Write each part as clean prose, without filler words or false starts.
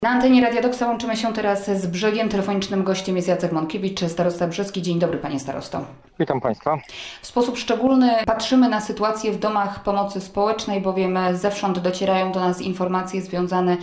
Na antenie Radia Doksa łączymy się teraz z Brzegiem. Telefonicznym gościem jest Jacek Mąkiewicz, starosta brzeski. Dzień dobry, panie starosto. Witam państwa. W sposób szczególny patrzymy na sytuację w domach pomocy społecznej, bowiem zewsząd docierają do nas informacje związane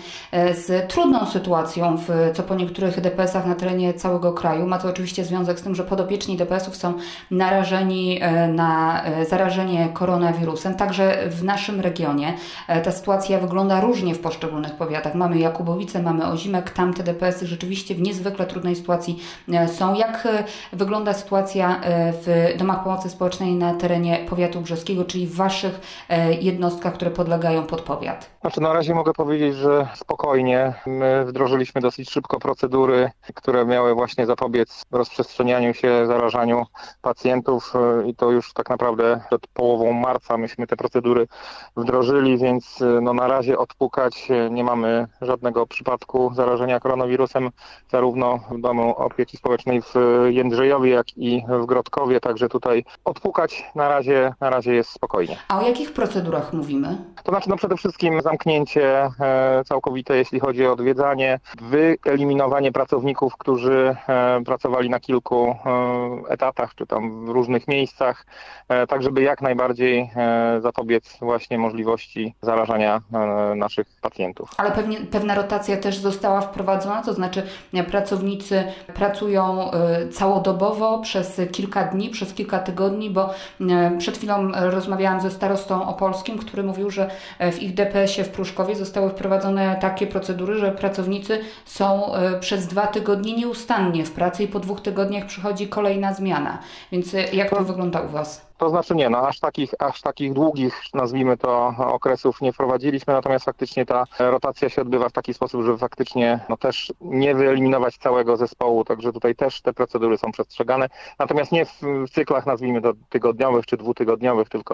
z trudną sytuacją co po niektórych DPS-ach na terenie całego kraju. Ma to oczywiście związek z tym, że podopieczni DPS-ów są narażeni na zarażenie koronawirusem. Także w naszym regionie ta sytuacja wygląda różnie w poszczególnych powiatach. Mamy Jakubowice, mamy Ozimek, tamte DPS-y rzeczywiście w niezwykle trudnej sytuacji są. Jak wygląda sytuacja w domach pomocy społecznej na terenie powiatu brzeskiego, czyli w waszych jednostkach, które podlegają pod powiat? Znaczy, na razie mogę powiedzieć, że spokojnie. My wdrożyliśmy dosyć szybko procedury, które miały właśnie zapobiec rozprzestrzenianiu się, zarażaniu pacjentów i to już tak naprawdę przed połową marca myśmy te procedury wdrożyli, więc na razie odpukać nie mamy żadnego przypadku zarażenia koronawirusem zarówno w domu opieki społecznej w Jędrzejowie, jak i w Grodkowie, także tutaj odpukać na razie jest spokojnie. A o jakich procedurach mówimy? To znaczy przede wszystkim zamknięcie całkowite, jeśli chodzi o odwiedzanie, wyeliminowanie pracowników, którzy pracowali na kilku etatach, czy tam w różnych miejscach, tak żeby jak najbardziej zapobiec właśnie możliwości zarażania naszych pacjentów. Ale pewna rotacja też została wprowadzona, to znaczy pracownicy pracują całodobowo przez kilka dni, przez kilka tygodni, bo przed chwilą rozmawiałam ze starostą opolskim, który mówił, że w ich DPS-ie w Pruszkowie zostały wprowadzone takie procedury, że pracownicy są przez 2 tygodnie nieustannie w pracy i po 2 tygodniach przychodzi kolejna zmiana. Więc jak to wygląda u was? To znaczy nie, aż takich długich, nazwijmy to, okresów nie wprowadziliśmy, natomiast faktycznie ta rotacja się odbywa w taki sposób, żeby faktycznie też nie wyeliminować całego zespołu, także tutaj też te procedury są przestrzegane, natomiast nie w cyklach, nazwijmy to, tygodniowych czy 2-tygodniowych, tylko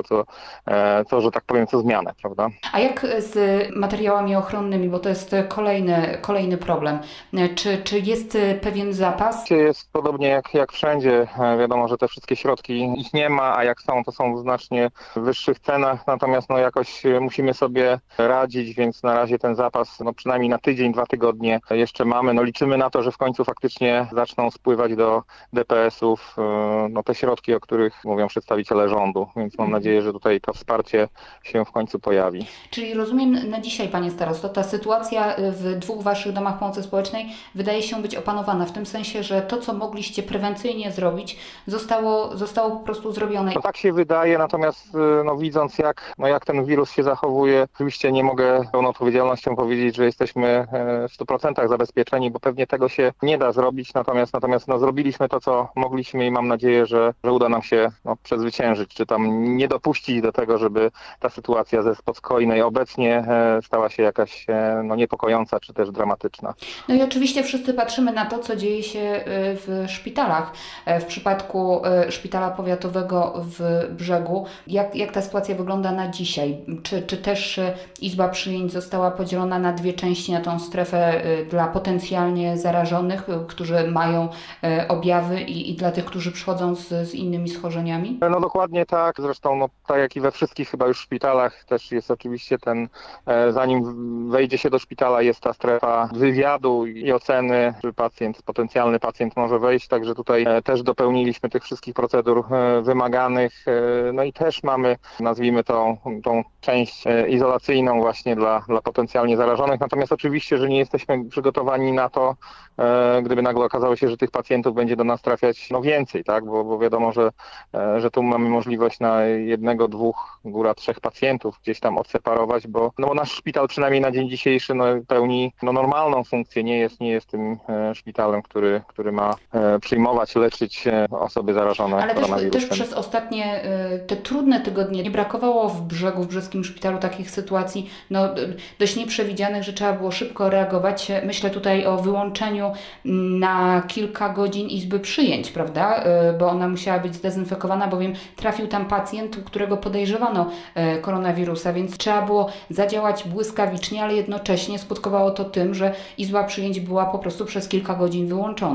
że tak powiem, co zmianę, prawda? A jak z materiałami ochronnymi, bo to jest kolejny problem. Czy jest pewien zapas? Jest podobnie jak wszędzie, wiadomo, że te wszystkie środki ich nie ma, a jak są, to są w znacznie wyższych cenach, natomiast jakoś musimy sobie radzić, więc na razie ten zapas przynajmniej na tydzień, 2 tygodnie jeszcze mamy. Liczymy na to, że w końcu faktycznie zaczną spływać do DPS-ów te środki, o których mówią przedstawiciele rządu, więc mam nadzieję, że tutaj to wsparcie się w końcu pojawi. Czyli rozumiem na dzisiaj, panie starosto, ta sytuacja w 2 waszych domach pomocy społecznej wydaje się być opanowana, w tym sensie, że to, co mogliście prewencyjnie zrobić, zostało po prostu zrobione. Tak się wydaje, natomiast widząc jak ten wirus się zachowuje, oczywiście nie mogę pełną odpowiedzialnością powiedzieć, że jesteśmy w 100% zabezpieczeni, bo pewnie tego się nie da zrobić, natomiast zrobiliśmy to, co mogliśmy i mam nadzieję, że uda nam się przezwyciężyć, czy tam nie dopuścić do tego, żeby ta sytuacja ze spokojnej obecnie stała się jakaś niepokojąca, czy też dramatyczna. No i oczywiście wszyscy patrzymy na to, co dzieje się w szpitalach. W przypadku szpitala powiatowego w Brzegu. Jak ta sytuacja wygląda na dzisiaj? Czy też Izba Przyjęć została podzielona na 2 części, na tą strefę dla potencjalnie zarażonych, którzy mają objawy i dla tych, którzy przychodzą z innymi schorzeniami? Dokładnie tak. Zresztą tak jak i we wszystkich chyba już szpitalach też jest oczywiście zanim wejdzie się do szpitala, jest ta strefa wywiadu i oceny, czy potencjalny pacjent może wejść. Także tutaj też dopełniliśmy tych wszystkich procedur wymaganych. I też mamy, nazwijmy tą część izolacyjną właśnie dla potencjalnie zarażonych. Natomiast oczywiście, że nie jesteśmy przygotowani na to, gdyby nagle okazało się, że tych pacjentów będzie do nas trafiać więcej, tak? Bo wiadomo, że tu mamy możliwość na 1, 2, góra 3 pacjentów gdzieś tam odseparować, bo nasz szpital przynajmniej na dzień dzisiejszy pełni normalną funkcję, nie jest tym szpitalem, który ma przyjmować, leczyć osoby zarażone koronawirusem. Ale też przez ostatnie te trudne tygodnie nie brakowało w brzeskim szpitalu takich sytuacji dość nieprzewidzianych, że trzeba było szybko reagować. Myślę tutaj o wyłączeniu na kilka godzin izby przyjęć, prawda? Bo ona musiała być zdezynfekowana, bowiem trafił tam pacjent, którego podejrzewano koronawirusa, więc trzeba było zadziałać błyskawicznie, ale jednocześnie skutkowało to tym, że izba przyjęć była po prostu przez kilka godzin wyłączona.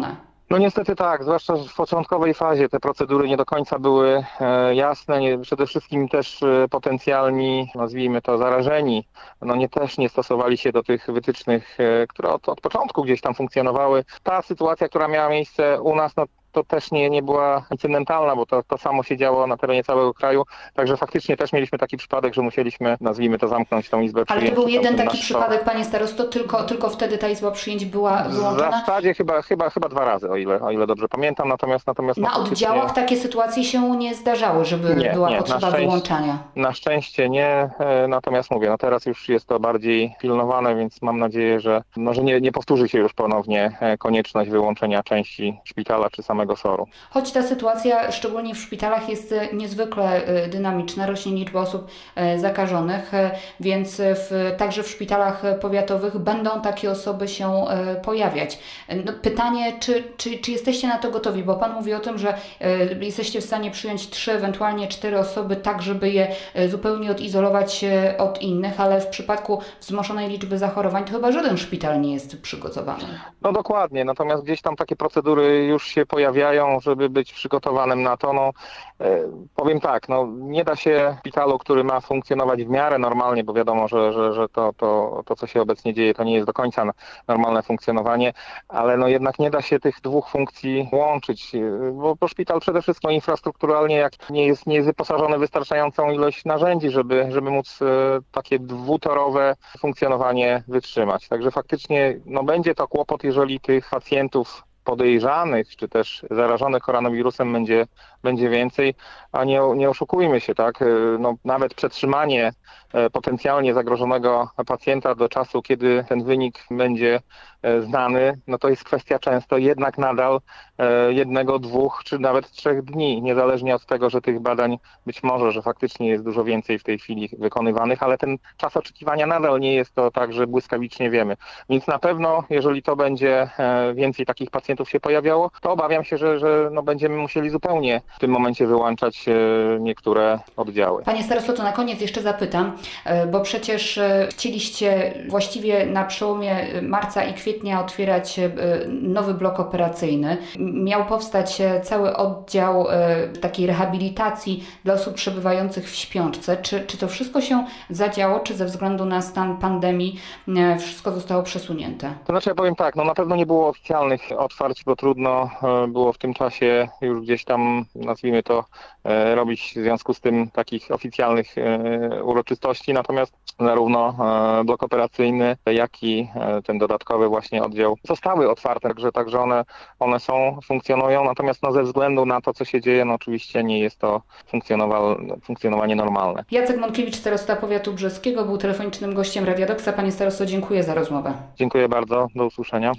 No niestety tak, zwłaszcza w początkowej fazie te procedury nie do końca były jasne, przede wszystkim też potencjalni, nazwijmy to, zarażeni, też nie stosowali się do tych wytycznych, które od początku gdzieś tam funkcjonowały. Ta sytuacja, która miała miejsce u nas, to też nie była incydentalna, bo to samo się działo na terenie całego kraju, także faktycznie też mieliśmy taki przypadek, że musieliśmy, nazwijmy to, zamknąć tą izbę przyjęć. Ale to był jeden taki przypadek, panie starosto, tylko wtedy ta izba przyjęć była wyłączona? W zasadzie chyba 2 razy, o ile dobrze pamiętam, natomiast na oddziałach takie sytuacje się nie zdarzały, żeby była potrzeba wyłączania? Na szczęście nie, natomiast mówię, teraz już jest to bardziej pilnowane, więc mam nadzieję, że nie powtórzy się już ponownie konieczność wyłączenia części szpitala czy samego SOR-u. Choć ta sytuacja, szczególnie w szpitalach, jest niezwykle dynamiczna, rośnie liczba osób zakażonych, więc także w szpitalach powiatowych będą takie osoby się pojawiać. Pytanie, czy jesteście na to gotowi? Bo pan mówi o tym, że jesteście w stanie przyjąć 3, ewentualnie 4 osoby, tak żeby je zupełnie odizolować od innych, ale w przypadku wzmożonej liczby zachorowań to chyba żaden szpital nie jest przygotowany. No dokładnie, natomiast gdzieś tam takie procedury już się pojawiają, żeby być przygotowanym na to. Powiem tak, nie da się szpitalu, który ma funkcjonować w miarę normalnie, bo wiadomo, że to co się obecnie dzieje, to nie jest do końca normalne funkcjonowanie, ale jednak nie da się tych 2 funkcji łączyć, bo szpital przede wszystkim infrastrukturalnie jak nie jest wyposażony w wystarczającą ilość narzędzi, żeby móc takie dwutorowe funkcjonowanie wytrzymać. Także faktycznie będzie to kłopot, jeżeli tych pacjentów podejrzanych, czy też zarażonych koronawirusem będzie więcej, a nie oszukujmy się, tak? Nawet przetrzymanie potencjalnie zagrożonego pacjenta do czasu, kiedy ten wynik będzie znany, to jest kwestia często jednak nadal 1, 2 czy nawet 3 dni, niezależnie od tego, że tych badań być może, że faktycznie jest dużo więcej w tej chwili wykonywanych, ale ten czas oczekiwania nadal nie jest to tak, że błyskawicznie wiemy. Więc na pewno, jeżeli to będzie więcej takich pacjentów się pojawiało, to obawiam się, że będziemy musieli zupełnie w tym momencie wyłączać niektóre oddziały. Panie starosto, to na koniec jeszcze zapytam, bo przecież chcieliście właściwie na przełomie marca i kwietnia otwierać nowy blok operacyjny. Miał powstać cały oddział takiej rehabilitacji dla osób przebywających w śpiączce. Czy to wszystko się zadziało, czy ze względu na stan pandemii wszystko zostało przesunięte? To znaczy ja powiem tak, na pewno nie było oficjalnych otwarć, bo trudno było w tym czasie już gdzieś tam, nazwijmy to, robić w związku z tym takich oficjalnych uroczystości, natomiast zarówno blok operacyjny, jak i ten dodatkowy właśnie oddział zostały otwarte, także one funkcjonują, natomiast ze względu na to, co się dzieje, oczywiście nie jest to funkcjonowanie normalne. Jacek Mąkiewicz, starosta powiatu brzeskiego, był telefonicznym gościem Radia Doksa. Panie starosto, dziękuję za rozmowę. Dziękuję bardzo, do usłyszenia.